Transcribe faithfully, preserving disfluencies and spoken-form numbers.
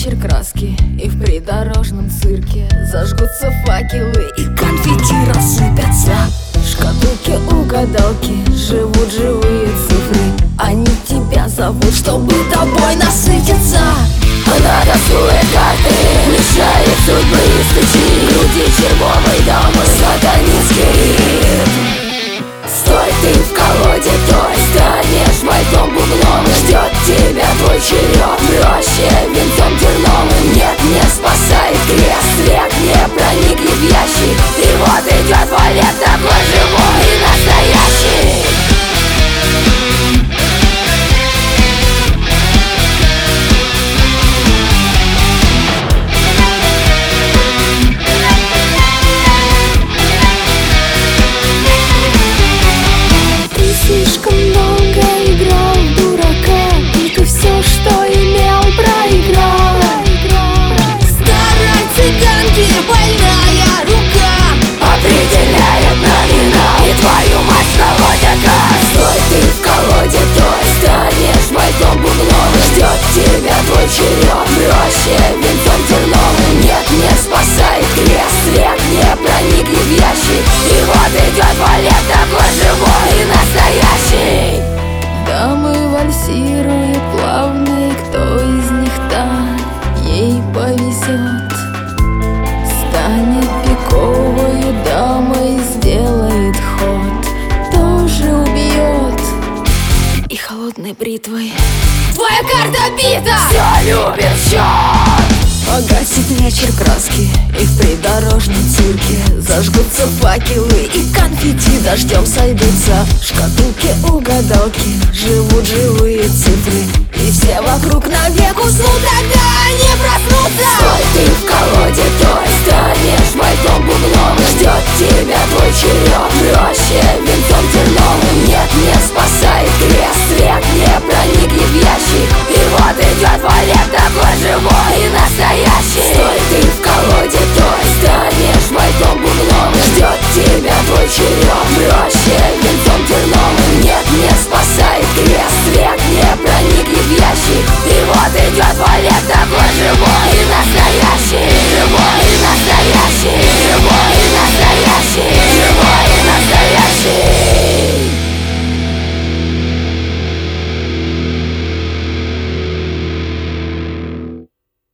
вечер краски, и в придорожном цирке зажгутся факелы, и конфетти рассыпятся. В шкатулке угадалки живут живые цифры. Они тебя зовут, чтобы тобой насытиться. Она рисует карты, мешает судьбы и стучи груди червовой дамы сатанинский ритм. Стой ты в колоде, той станешь мальтом бубном. Ждет тебя твой черед, проще венцом терновым. Нет, не спасает крест, век не проникли в ящик. И вот идет валет такой живой и настоящий. Слишком много играл в дурака, и ты все, что имел, проиграл. Старой цыганки больная рука определяет номинал, и твою мать с колодяка. Стой ты в колоде, той станешь мальтом бубновым. Ждет тебя твой черед, проще венцом терновым. Нет, не спасает крест, век не проникли в ящик. И вот идет валет такой живой и настоящий. Дамы вальсируют плавно, и кто из них та ей повезет. Станет пиковою дамой, сделает ход, тоже убьет. И холодной бритвой твоя карта бита. Все любит счет. Погасит вечер краски, и в придорожном цирке зажгутся факелы, и конфетти дождем сойдутся. В шкатулке угадалки живут живые цифры, и все вокруг навек уснут, тогда они проснутся. Стой ты в колоде, той станешь мальтом бубновым. Ждет тебя твой черед, проще венцом терновым. Нет, не спасает крест, век не